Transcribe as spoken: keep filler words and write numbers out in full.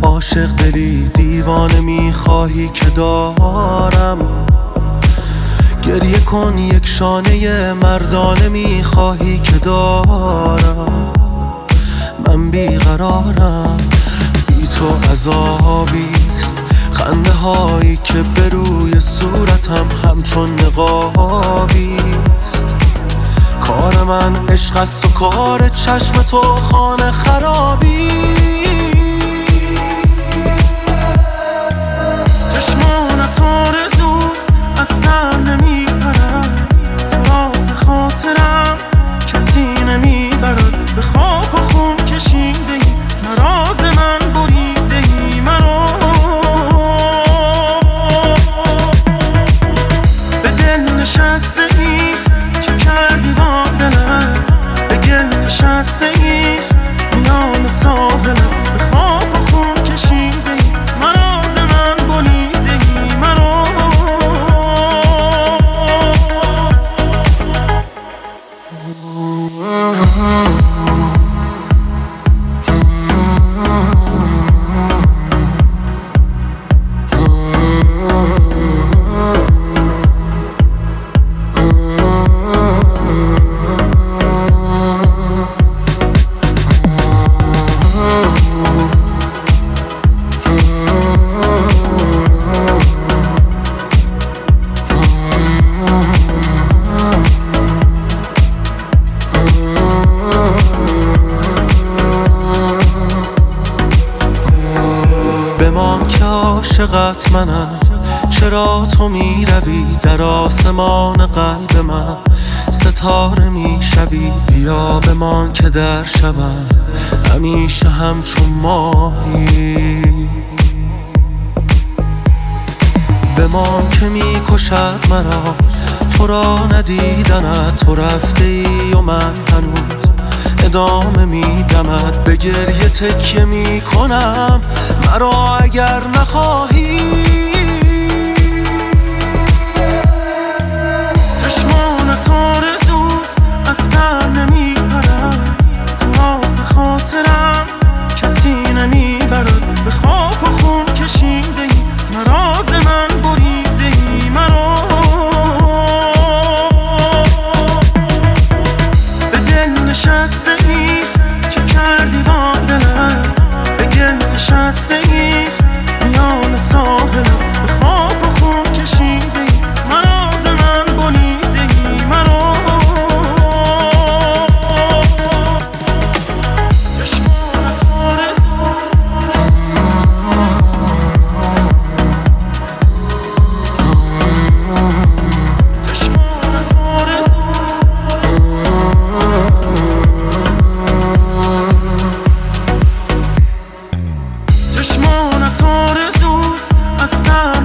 عاشق دلی دیوانه میخواهی که دارم، گریه کن یک شانه مردانه میخواهی که دارم. من بیقرارم، بی تو عذابیست، خنده هایی که به روی صورتم همچون نقابیست. کار من عشق است و کار چشم تو خانه خرابی. چشمانت آرزوست از سر نمیپرد، تو راز خاطرم کسی نمیبرد. به خاک و خون کشیده ای نراز من بریده ای مرا. به دل نشسته ای چه کردی با دلم، به گل نشسته ای میان ساحلم. به خاک و خون کشیده ای نراز من بریده ای مرا. بمان که عاشقت منم، چرا تو می روی در آسمان قلب من، ستاره می شوی. بیا بمان که در شبم همیشه همچون ماهی. بمان که می کشد مرا تو را ندیدنت، تو رفته ای و من هنوز ادامه میدمد. به گریه تکیه میکنم مرا اگر نخواهی. چشمانت آرزوست از سر نمیپرد، تو راز خاطرم کسی نمیبرد. به خاک و خون کشیده ای نراز من بریده ای مرا. به دل نشسته ای چه کردی با دلم، به گل نشسته ای میان ساحلم. به خاک و خون کشیده ای نراز من بریده ای مرا. چشمانت آرزوست چشمانت آرزوست چشمانت آرزوست از سر